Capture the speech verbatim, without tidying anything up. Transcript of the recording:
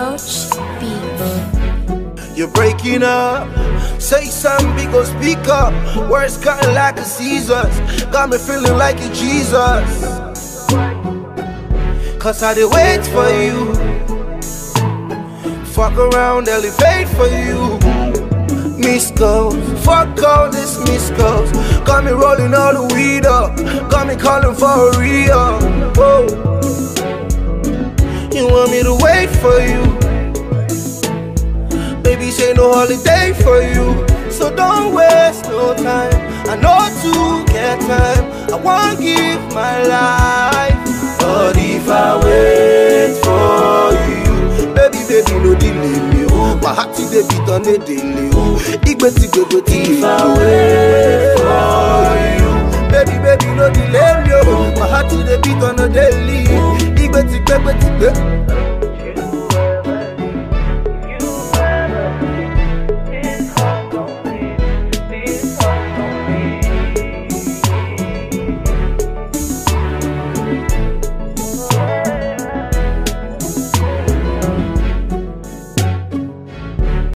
Roach Beats. You're breaking up. Say something, be go speak up. Words cutting like a Caesars. Got me feeling like a Jesus. Cause I did wait for you. Fuck around, elevate for you. Miss goes, fuck all this miss goes. Got me rolling all the weed up. Got me calling for a re-up. Whoa. You want me to wait for you? Baby, say no holiday for you. So don't waste no time. I know to get time. I won't give my life. But if I wait for you, baby, baby, no delay me. Oh, my heart is baby, don't delay. Oh, if I wait for you.